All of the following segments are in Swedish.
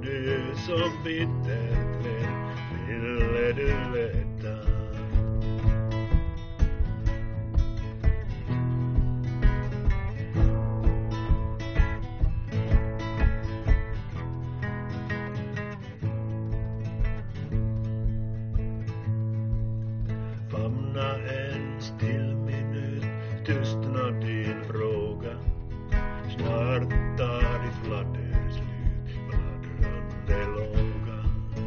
du som bitterklädd ville du veta. Famna en still minut, tystna din fråga. Snart tar ditt fladder slut, fladdrande låga.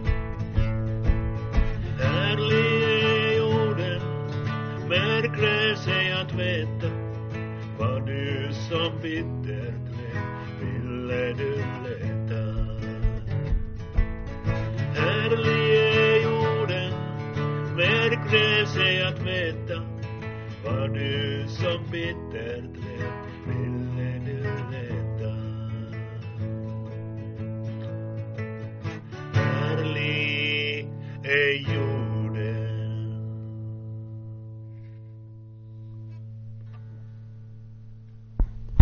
Härlig är jorden, märkre sig att veta. Vad du som bitterklädd ville du leta. Härlig är jorden, märkre sig att veta. Vad du som bitterklädd ville du leta. Härlig är